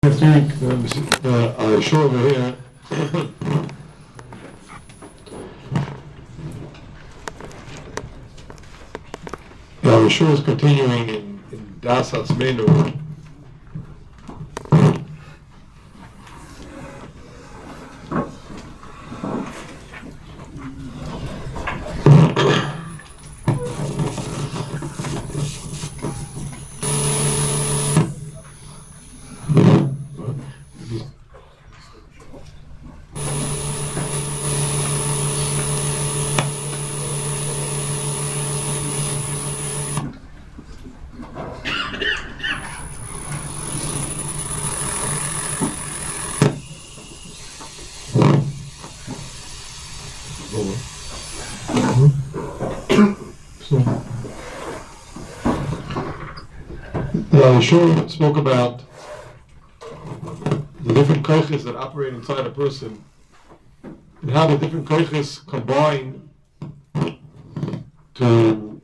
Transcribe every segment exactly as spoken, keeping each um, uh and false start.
Next week, the uh, show over here. The show is continuing in, in Das Atzmenu. The Shur spoke about the different koiches that operate inside a person and how the different koiches combine to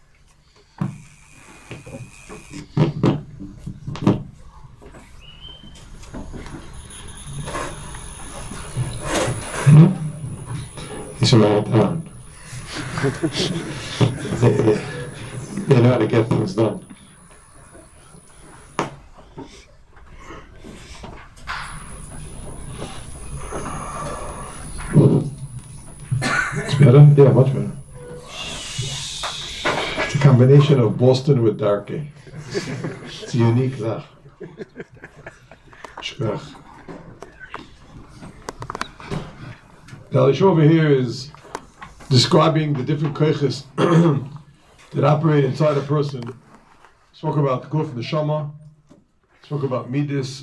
He's around town. they, they, they know how to get things done. Better? Yeah, much better. It's a combination of Boston with Darkey. It's a unique zach. Shkach. The Alish over here is describing the different koiches that operate inside a person. Spoke about Guf Neshama. Spoke about Midas.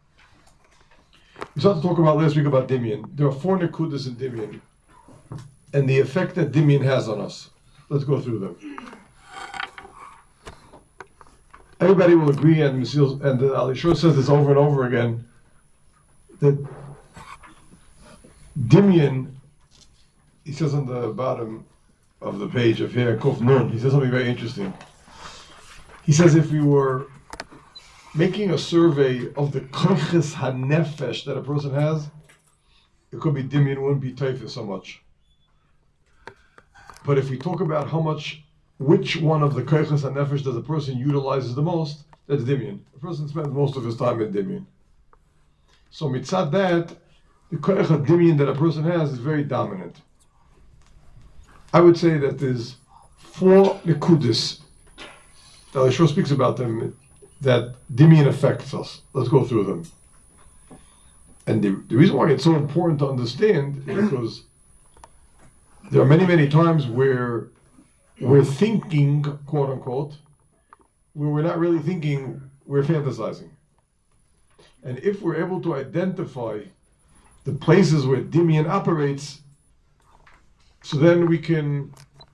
We started to talk about last week about Dimion. There are four Nekudas in Dimion, and the effect that Dimion has on us. Let's go through them. Everybody will agree, and Mesil, and the Ali Shur says this over and over again, that Dimion, he says on the bottom of the page of here, Kuf Nun, he says something very interesting. He says if we were making a survey of the koiches hanefesh that a person has, it could be Dimion wouldn't be taifus so much. But if we talk about how much, which one of the koiches hanefesh does a person utilizes the most, that's Dimion. A person spends most of his time in Dimion. So mitzad that, the koich Dimion that a person has is very dominant. I would say that there's four nekudis. The Alishur speaks about them, that Dimion affects us. Let's go through them. And the, the reason why it's so important to understand is because there are many, many times where we're thinking, quote unquote, where we're not really thinking, we're fantasizing. And if we're able to identify the places where Dimion operates, so then we can,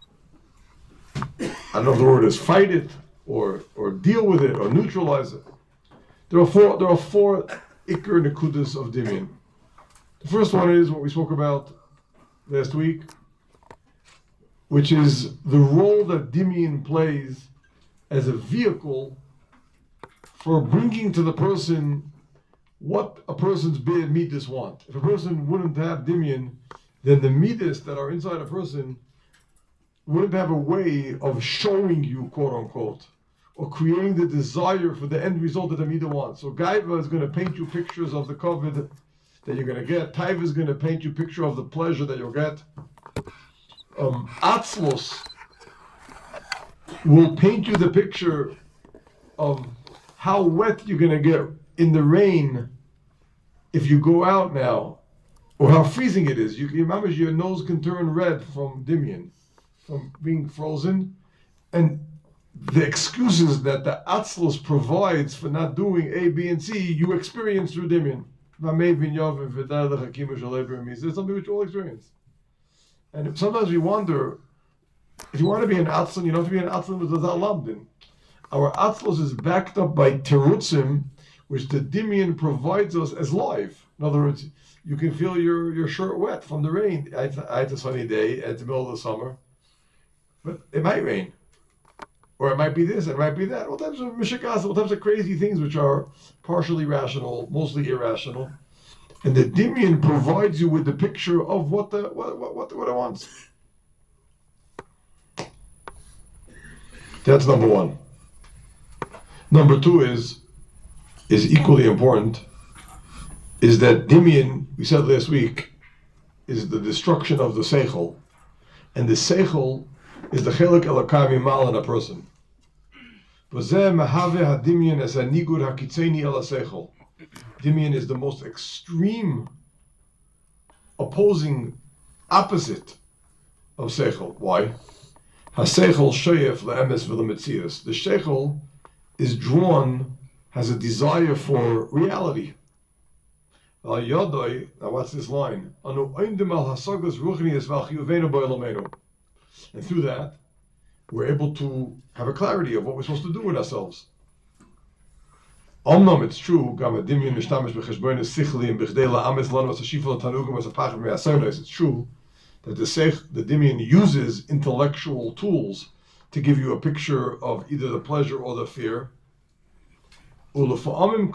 I don't know if the word is fight it, or or deal with it, or neutralize it. There are four, there are four Iker Nekudas of Dimion. The first one is what we spoke about last week, which is the role that Dimion plays as a vehicle for bringing to the person what a person's bad midas want. If a person wouldn't have Dimion, then the midas that are inside a person wouldn't have a way of showing you, quote unquote, or creating the desire for the end result that the midah wants. So Gaiva is going to paint you pictures of the covet that you're going to get. Taiva is going to paint you a picture of the pleasure that you'll get. Um, Atzlos will paint you the picture of how wet you're going to get in the rain if you go out now, or how freezing it is. You can remember your nose can turn red from Dimion, from being frozen, and the excuses that the Atzlos provides for not doing A, B, and C, you experience through Dimion. It's something which we all experience. And sometimes we wonder, if you want to be an Atzlon, you don't have to be an Atzlon with Zazal Lamdin. Our Atzlos is backed up by Terutzim, which the Dimion provides us as live. In other words, you can feel your, your shirt wet from the rain. I had a sunny day at the middle of the summer, but it might rain. or it might be this, it might be that. All types of mishikas, all types of crazy things which are partially rational, mostly irrational. And the Dimion provides you with the picture of what the what what what, what it wants. That's number one. Number two is is equally important. Is that Dimion, we said last week, is the destruction of the seichel, and the seichel is the chelik elokai mimal in a person. Dimion is the most extreme, opposing, opposite of seichel. Why? HaSeichel sheyef le'emes v'lemetzias. The seichel is drawn, has a desire for reality. Now what's this line? And through that, we're able to have a clarity of what we're supposed to do with ourselves. It's true, it's true that the Seich, the Dimion uses intellectual tools to give you a picture of either the pleasure or the fear. It's very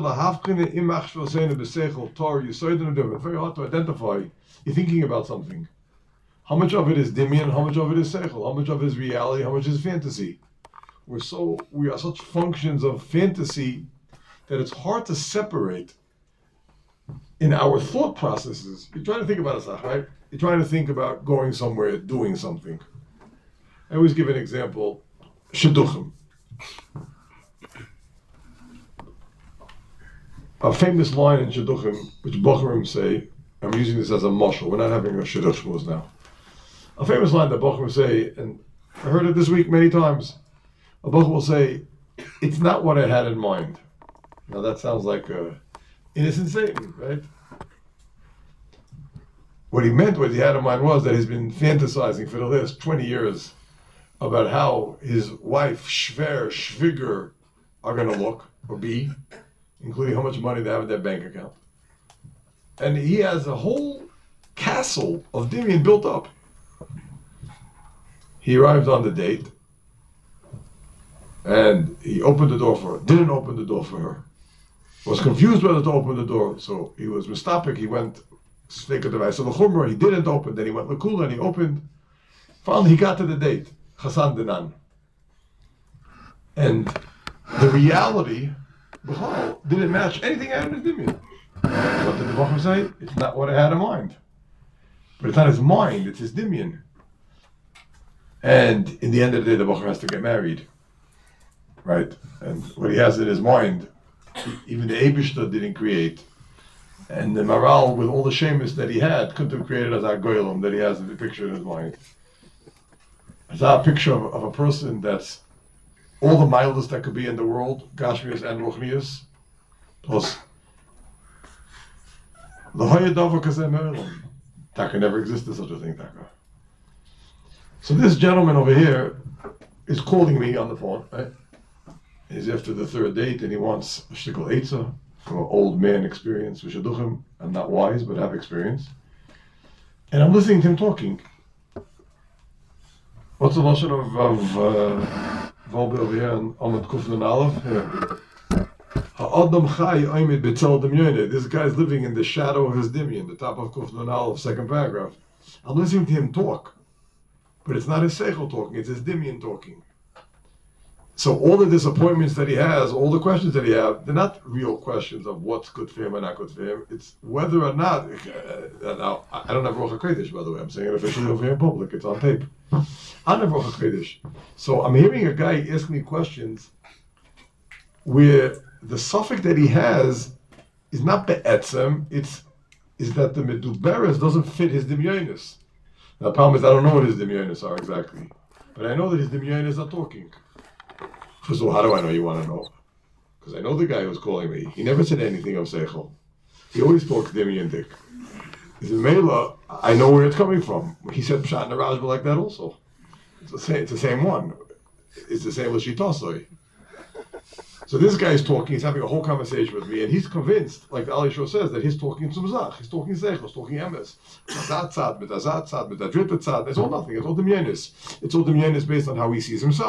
hard to identify. You're thinking about something. How much of it is Dimion, how much of it is Seichel, how much of it is reality, how much is fantasy? We're so we are such functions of fantasy that it's hard to separate in our thought processes. You're trying to think about it, right? You're trying to think about going somewhere, doing something. I always give an example. Shidduchim. A famous line in Shidduchim, which Bochurim say, I'm using this as a mashal, we're not having a Shidduch shmuz now. A famous line that Bochurim say, and I heard it this week many times. A Bochur will say, it's not what I had in mind. Now that sounds like an innocent statement, right? What he meant, what he had in mind was that he's been fantasizing for the last twenty years about how his wife, Shver, Shviger, are going to look, or be, including how much money they have in their bank account. And he has a whole castle of Dimion built up. He arrived on the date, and he opened the door for her, didn't open the door for her, was confused whether to open the door, so he was mistapik, he went, he didn't open, then he went l'kula and he opened. Finally he got to the date, Chassan Dinan. And the reality, B'chol, didn't match anything out of his Dimion. What did the Bochum say? It's not what I had in mind. But it's not his mind, it's his Dimion. And in the end of the day, the Bochum has to get married. Right? And what he has in his mind, even the Eibishter didn't create. And the Maral, with all the shemus that he had, couldn't have created as a goylem that he has in the picture in his mind. It's a picture of, of a person that's all the mildest that could be in the world, Gashmius and Ruchnius, plus the Hayadava Kazem Erlam. Taka never existed such a thing, Taka. So this gentleman over here is calling me on the phone, right? He's after the third date and he wants a shtickle eitzah from an old man experience with Shidduchim. I'm not wise, but have experience. And I'm listening to him talking. What's the lashon of, of uh, Volbe over here on Amud Kufnan Aleph? Ha'adam chai oimid b'tzel demyone. This guy's living in the shadow of his Dimion, the top of Kufnan Aleph, second paragraph. I'm listening to him talk, but it's not his seichel talking, it's his Dimion talking. So all the disappointments that he has, all the questions that he has, they're not real questions of what's good for him or not good for him. It's whether or not, uh, now, I don't have Rocha Kodesh, by the way. I'm saying it officially over here in public. It's on tape. I don't have Rocha Kodesh. So I'm hearing a guy ask me questions where the suffix that he has is not be'etzem, it's is that the meduberes doesn't fit his dimyonis. Now the problem is I don't know what his dimyonis are exactly. But I know that his dimyonis are talking. First of all, how do I know you want to know? Because I know the guy who's calling me. He never said anything of Seichel. He always talks Dimion Dik. He said, Mela, I know where it's coming from. He said Pshat and Rajba like that also. It's the same, it's the same one. It's the same Lashitosoi. So this guy is talking, he's having a whole conversation with me, and he's convinced, like Ali Shor says, that he's talking Tzumzach, he's talking Seichel, he's talking Emes. Azat Tzad, mit Azat Tzad, mit Adrit Tzad, it's all nothing, it's all Dimyonis. It's all Dimyonis based on how he sees himself.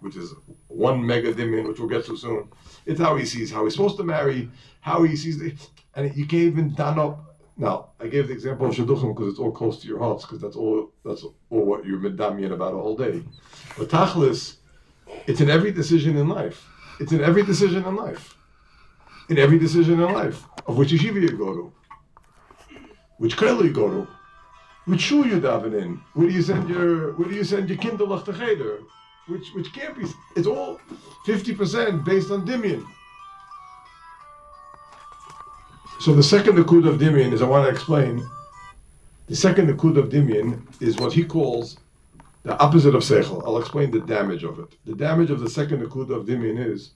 which is one mega dimion, which we'll get to soon. It's how he sees how he's supposed to marry, how he sees the, and you can't even done up. Now, I gave the example of Shidduchim because it's all close to your hearts, because that's all that's all what you're medamian about a whole day. But Tachlis, it's in every decision in life. It's in every decision in life. In every decision in life, of which yeshiva you go to, which kollel you go to, which shul you daven in, where do you send your where do you send your kinderlach to cheder, which which can't be. It's all fifty percent based on dimion. So the second akud of dimion is I want to explain. The second akud of dimion is what he calls the opposite of seichel. I'll explain the damage of it. The damage of the second akud of dimion is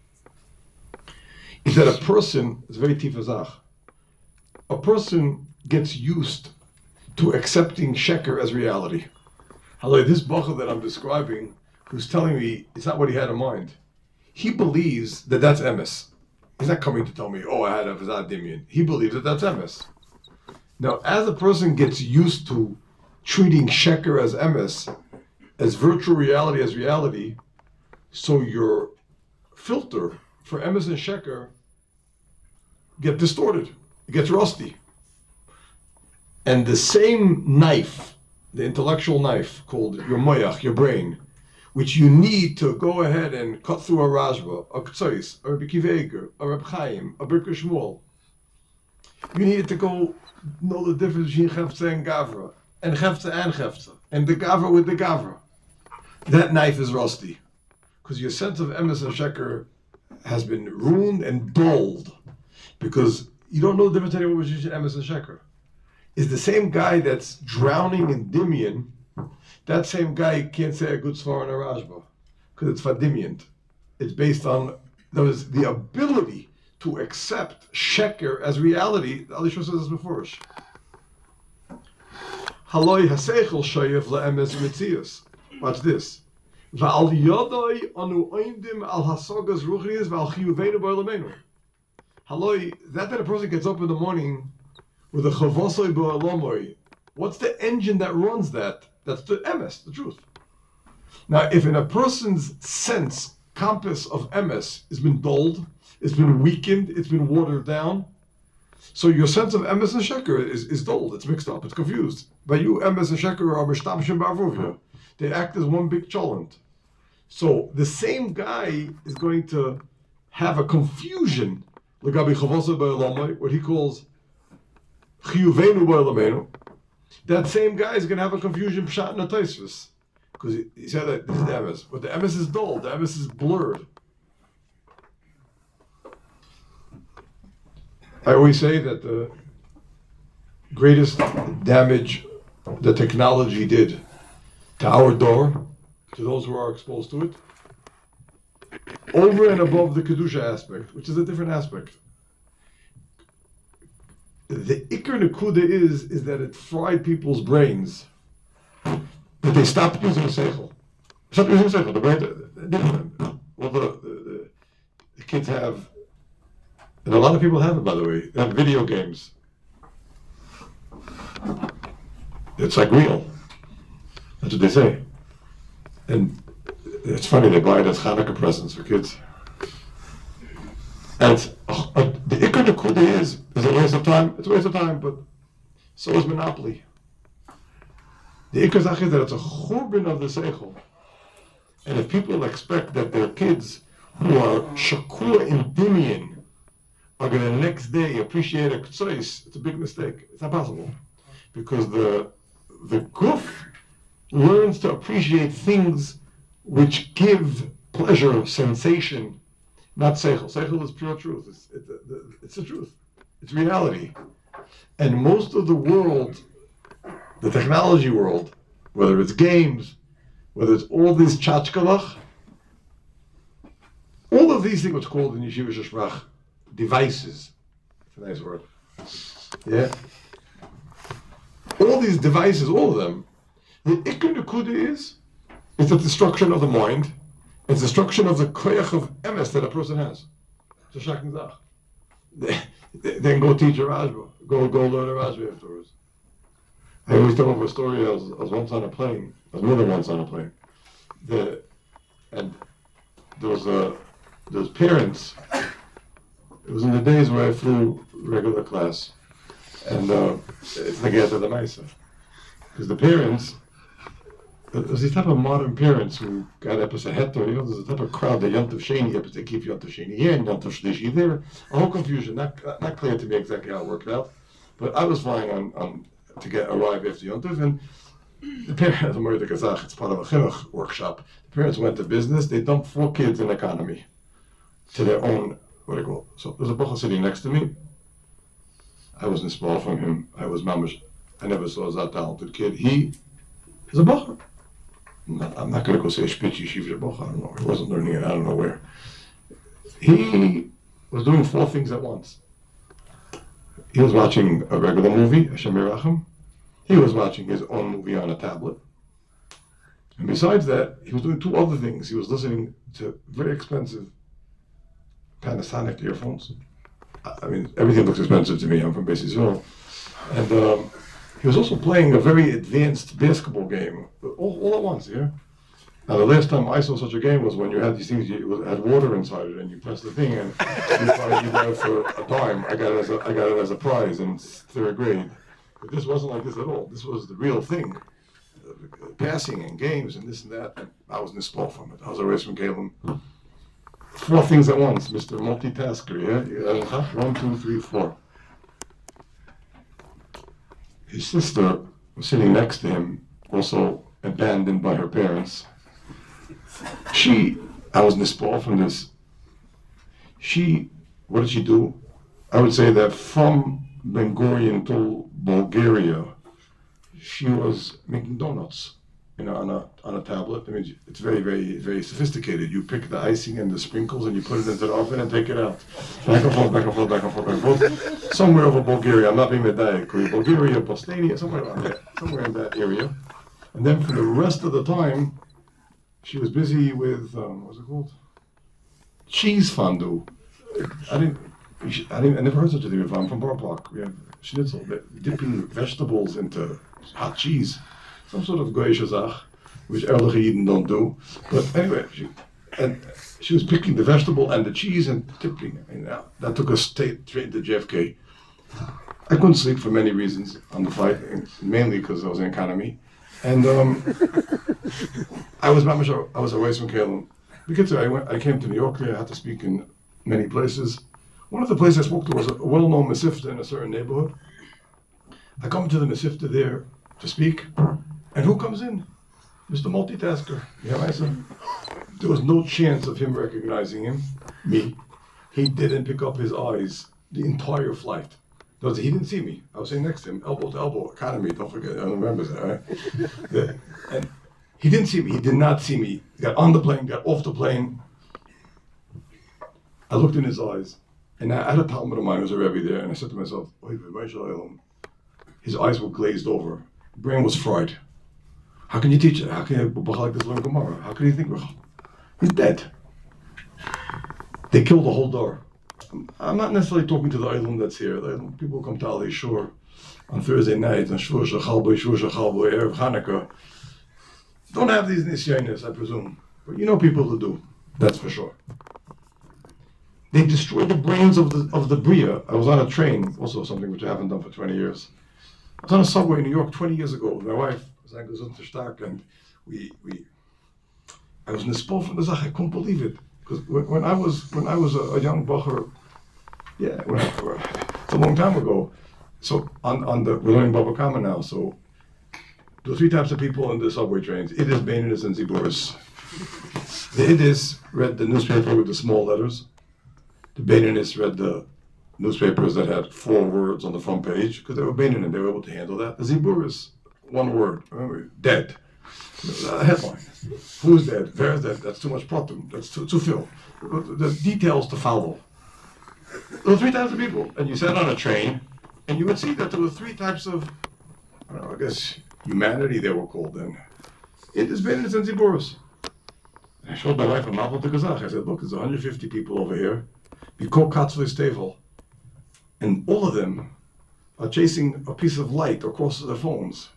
is that a person is very tifazach. A person gets used to accepting sheker as reality. Hello, this bacher that I'm describing, who's telling me it's not what he had in mind, he believes that that's emes. He's not coming to tell me, oh, I had a v'zad dimion. He believes that that's emes. Now, as a person gets used to treating sheker as emes, as virtual reality as reality, so your filter for emes and sheker get distorted. It gets rusty. And the same knife, the intellectual knife called your moyach, your brain, which you need to go ahead and cut through a Rashba, a Ktsois, a Rebbe Akiva Eiger, a Reb Chaim, a Birka Shmuel. You needed to go know the difference between Chefza and Gavra, and Chefza and Chefza, and the Gavra with the Gavra. That knife is rusty, because your sense of emes and sheker has been ruined and dulled, because you don't know the difference anymore between emes and sheker. Is the same guy that's drowning in dimion, that same guy can't say a good svar in a Rashba, because it's fadimiant. It's based on those, the ability to accept sheker as reality. The Alishma says this before. Haloi haseichel shoyev le'emes mitzias. Watch this. Va'al yodoi anu oimdim al hasogas ruchnias va'al chiyuveinu ba'olamenu. Haloi, that that a person gets up in the morning with a chavosoi ba'olamoi. What's the engine that runs that? That's the emes, the truth. Now, if in a person's sense, compass of emes has been dulled, it's been weakened, it's been watered down, so your sense of emes and sheker is, is dulled, it's mixed up, it's confused. But you, emes and sheker are mishtamshim ba'arvuvia. They act as one big cholent. So the same guy is going to have a confusion, l'gabi chavosei ba'olamai, what he calls chiyuveinu ba'olamenu. That same guy is going to have a confusion pshat and a taisvus, because he, he said that this is the emes, but the emes is dull, the emes is blurred. I always say that the greatest damage that technology did to our door, to those who are exposed to it, over and above the kedusha aspect, which is a different aspect. The ikar nekuda is is that it fried people's brains, that they stopped using a seichel. Stopped using a seichel. The brain, the, well, the, the, the kids have, and a lot of people have it, by the way. They have video games. It's like real. That's what they say. And it's funny, they buy it as Hanukkah presents for kids. And oh, uh, the ikar nekuda is, is it a waste of time? It's a waste of time, but so is Monopoly. The ikar zach is that it's a churban of the seichel. And if people expect that their kids who are shakua in dimion are going to the next day appreciate a ktsois, it's a big mistake. It's not possible. Because the the guf learns to appreciate things which give pleasure, sensation, not seichel. Seichel is pure truth. It's, it, the, it's the truth. It's reality. And most of the world, the technology world, whether it's games, whether it's all these tchachkalach, all of these things, what's called in Yeshiva Sheshrach, devices. It's a nice word. Yeah? All these devices, all of them, the ikar nekuda is, it's the destruction of the mind. It's the destruction of the koyach of emes that a person has. It's a shocking zach. Then go teach a Rashba. Go go learn a Rashba afterwards. I always tell them a story. I was, I was once on a plane. I was more than once on a plane. The and there was a there was parents. It was in the days where I flew regular class, and uh, it's like after the Maisa, because the parents. There's these type of modern parents who got episode heter, you know, there's a type of crowd that Yom Tov Sheni, they keep Yom Tov Sheni here and Yom Tov Shlishi there. A whole confusion, not not clear to me exactly how it worked out. But I was flying on, on to get arrive after Yom Tov, and the parents, Mordechai Kazach, it's part of a chinuch workshop. The parents went to business, they dumped four kids in economy to their own, what do you call it? So there's a Bacha sitting next to me. I wasn't small from him. I was mamish. I never saw that talented kid. He is a Bacha. I'm not, I'm not going to go say Shpitz Yeshiva Boch, I don't know. He wasn't learning it, I don't know where. He was doing four things at once. He was watching a regular movie, Hashem Yerachem. He was watching his own movie on a tablet. And besides that, he was doing two other things. He was listening to very expensive Panasonic earphones. I mean, everything looks expensive to me. I'm from Beis Yisrael. And um, he was also playing a very advanced basketball game, all, all at once, yeah? Now, the last time I saw such a game was when you had these things, you had water inside it, and you press the thing, and you got, you got it for a dime. I got it as a, I got it as a prize in third grade. But this wasn't like this at all. This was the real thing. Uh, passing and games and this and that. And I was nispal from it. I was a race from Caleb. Four things at once, Mister Multitasker, yeah? One, two, three, four. His sister was sitting next to him, also abandoned by her parents. She, I was nispal from this. She, what did she do? I would say that from Ben Gurion to Bulgaria, she was making donuts, you know, on a on a tablet. I mean, it's very, very, very sophisticated. You pick the icing and the sprinkles and you put it into the oven and take it out. Back and forth, back and forth, back and forth, back and forth. Somewhere over Bulgaria, I'm not being medayik, Bulgaria, Bosnia, somewhere around there, somewhere in that area. And then for the rest of the time, she was busy with, um, what's it called? Cheese fondue. I didn't, I didn't, I never heard such a thing before. I'm from Bar Park. We have schnitzel, dipping vegetables into hot cheese. Some sort of goyish zach, which Erlich Yidden don't do. But anyway, she, and she was picking the vegetable and the cheese and tipping it. And that, that took us straight, straight to J F K. I couldn't sleep for many reasons on the flight, mainly because I was in economy. And um, I was not much, I was away from Caleb. Because I went, I came to New York. I had to speak in many places. One of the places I spoke to was a well-known Mesifta in a certain neighborhood. I come to the Mesifta there to speak, and who comes in? Mister Multitasker. Yeah, I said, there was no chance of him recognizing him, me. He didn't pick up his eyes the entire flight. He didn't see me. I was sitting next to him, elbow to elbow, economy, don't forget, I remember that, right? Yeah. And he didn't see me, he did not see me. He got on the plane, got off the plane. I looked in his eyes, and I had a Talmud of mine who was a Rebbe there, and I said to myself, his eyes were glazed over. Brain was fried. How can you teach it? How can you like this learn Gemara? How can you think? He's dead. They killed the whole door. I'm not necessarily talking to the Eilim that's here. The Eilim, people come to Ali Shur on Thursday night, and Shvur Shachalbo, Shvur Shachalbo, Erev Hanukkah. Don't have these nisyanis, I presume. But you know people who do. That's for sure. They destroyed the brains of the of the Bria. I was on a train, also something which I haven't done for twenty years. I was on a subway in New York twenty years ago with my wife, and we we I was nispal from the Zach. I couldn't believe it. Because when, when I was when I was a, a young bacher, yeah, when I, it's a long time ago. So on, on the we're learning Baba Kama now. So there are three types of people in the subway trains: Idis, Baininus, and Ziburis. The Idis read the newspaper with the small letters. The Baininus read the newspapers that had four words on the front page because they were Bainin and they were able to handle that. The Ziburis, one word, remember, dead. A headline. Who's dead? Where's dead? That's too much problem. That's too, too few. The details to follow. There were three types of people. And you sat on a train, and you would see that there were three types of, I don't know, I guess humanity they were called then. It has been in Ziburis. I showed my wife a map of the Kazakh. I said, look, there's one hundred fifty people over here. We call Katzvah Stevel. And all of them are chasing a piece of light across their phones.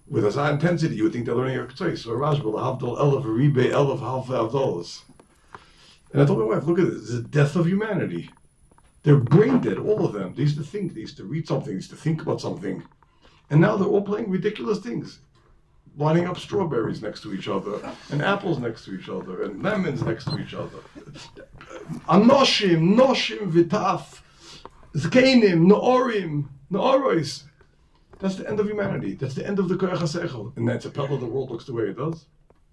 with a high intensity, you would think they're learning a ktsois. So Rashba, l'havdol elef, ribe elef, half avdolos. And I told my wife, look at this, this is the death of humanity. They're brain dead, all of them. They used to think, they used to read something, they used to think about something. And now they're all playing ridiculous things. Lining up strawberries next to each other, and apples next to each other, and lemons next to each other. Anoshim, noshim vitaf, zkenim, noorim, noorois. That's the end of humanity. That's the end of the koyach hasechel. And that's a pebble the world looks the way it does.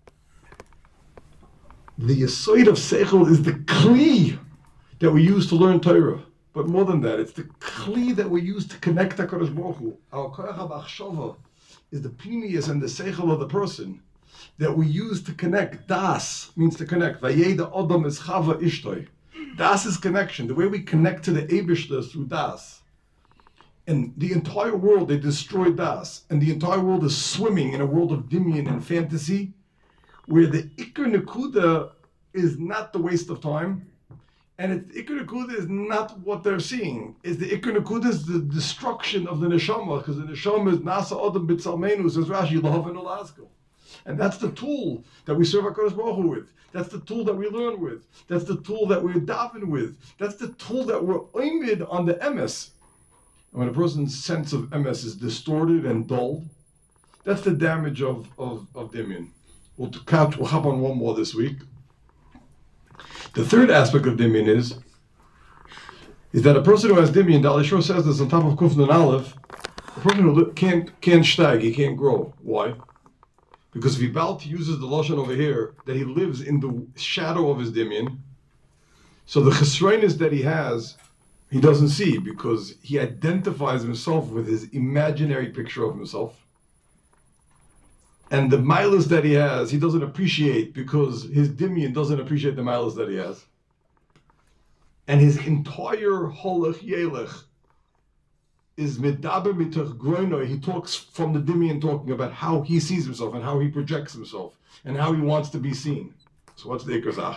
The yesod of seichel is the kli that we use to learn Torah. But more than that, it's the kli that we use to connect to HaKadosh Baruch Hu. Our koyach ha'achshava is the pnimius and the seichel of the person that we use to connect. Das means to connect. Vayeda Adam is chava ishtoi. Das is connection. The way we connect to the Eibishter is through das. And the entire world, they destroyed das. And the entire world is swimming in a world of dimion and fantasy, where the Iker Nekuda is not the waste of time, and it's, Iker Nekuda is not what they're seeing. Is the Iker Nekuda is the destruction of the neshama, because the neshama is Nasa Adam B'Tzalmenu, says Rashi, L'Havenu L'Askel. And that's the tool that we serve HaKadosh Baruch Hu with. That's the tool that we learn with. That's the tool that we're daven with. That's the tool that we're oimid on the emes. And when a person's sense of emes is distorted and dulled, that's the damage of, of, of Dimion. We'll count, we'll hop on one more this week. The third aspect of Dimion is, is that a person who has Dimion, the Alishor says this on top of Kuf Nun Aleph, a person who can't, can't stag, he can't grow. Why? Because if he Balt uses the Lashon over here, that he lives in the shadow of his Dimion, so the chesroinus that he has, he doesn't see, because he identifies himself with his imaginary picture of himself. And the milas that he has, he doesn't appreciate, because his Dimion doesn't appreciate the milas that he has. And his entire holach yelech is medaber mitoch groino. He talks from the Dimion, talking about how he sees himself and how he projects himself and how he wants to be seen. So what's the ikazach?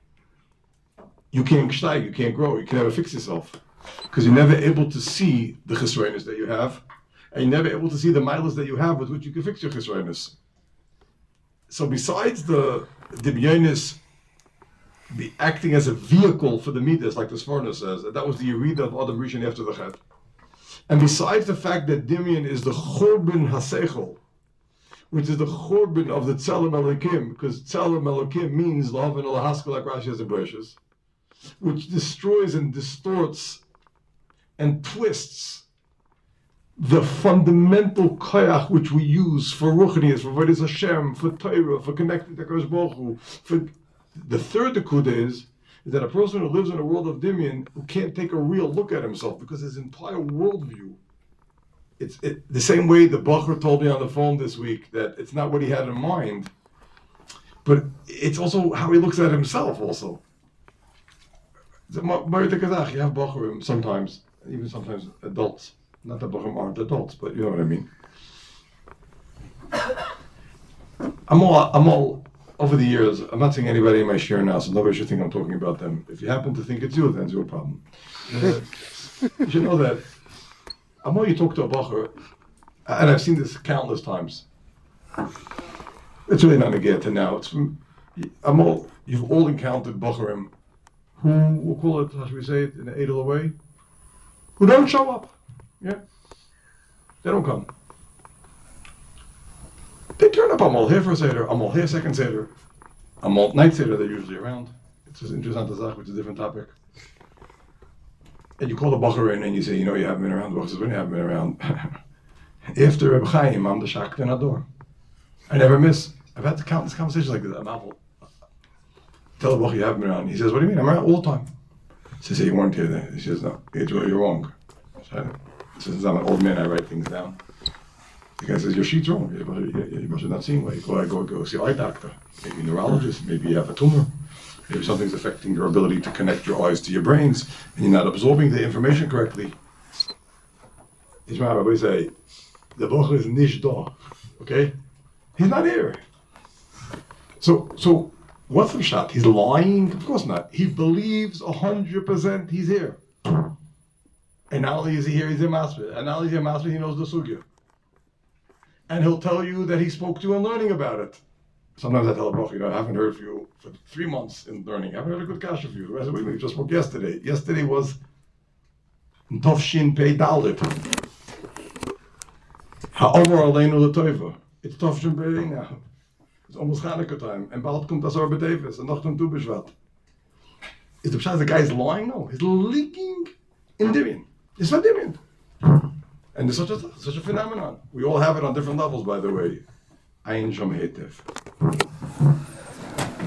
You can't steig, you can't grow, you can never fix yourself, because you're never able to see the chesroinus that you have, and you're never able to see the milas that you have with which you can fix your chesroinus. So besides the Dimyonis be acting as a vehicle for the midas, like the Sforno says, that, that was the Yerida of Adam Rishon after the Chet. And besides the fact that Dimion is the Churban HaSeichel, which is the Churban of the Tzelem Elokim, because Tzelem Elokim means Lahavin Lahaskel, like Rashi has in Bereshis, which destroys and distorts and twists the fundamental koyach which we use for ruchnius, for Vodas Hashem, for Torah, for connecting to HaKadosh Baruch Hu. For the third nekuda is, is that a person who lives in a world of Dimion, who can't take a real look at himself, because his entire worldview, it's it, the same way the Bacher told me on the phone this week, that it's not what he had in mind, but it's also how he looks at himself also. You have Bacherim sometimes, even sometimes adults. Not that Bacherim aren't adults, but you know what I mean. I'm all, I'm all, over the years, I'm not saying anybody in my share now, so nobody should think I'm talking about them. If you happen to think it's you, then it's your problem. Uh, you should know that, I'm all you talk to a Bacher, and I've seen this countless times. It's really not a get to now. It's from, I'm all, you've all encountered Bacherim who, we'll call it, how should we say it, in an edel way, who don't show up. Yeah, they don't come. They turn up. I'm all here for a seder. I'm all here second seder. I'm all night seder. They're usually around. It's just interesting to Zach, which is a different topic. And you call the Bacher in and you say, you know, you haven't been around. The Bacher says, when you haven't been around. After Reb Chaim, I'm the shakt in Ador. I never miss. I've had to count this conversation like this. I'm awful. Tell the Bacher you haven't been around. He says, what do you mean? I'm around all the time. I says, hey, you weren't here then. He says, no, you're wrong. So, since I'm an old man, I write things down. The guy says, your sheet's wrong. You must have not seen well. You go, go, go see an eye doctor. Maybe a neurologist. Maybe you have a tumor. Maybe something's affecting your ability to connect your eyes to your brains, and you're not absorbing the information correctly. Ishmael Rabbi say, the Bocher is nish da. Okay? He's not here. So, so what's the shot? He's lying? Of course not. He believes one hundred percent he's here. And not only is he here, he's in Masbid. And not only is he in Masbid, he knows the sugya. and he'll tell you that he spoke to you and learning about it. Sometimes I tell a Baruch, you know, I haven't heard from you for three months in learning. I haven't heard a good kasha for you. I said, wait a minute, you just spoke yesterday. Yesterday was Tovshin Pei Dalit. Ha'omer Aleinu L'Toiva. It's Tovshin Pei now. It's almost Hanukkah time. And Bald kommt das Or B'Tevis. And Nachtum Tu B'Shvat. Is the Pshaz the guy's lying? No. He's leaking in Dimion. It's not Dimion. And there's such a, such a phenomenon. We all have it on different levels, by the way. Ein Shom Hetev.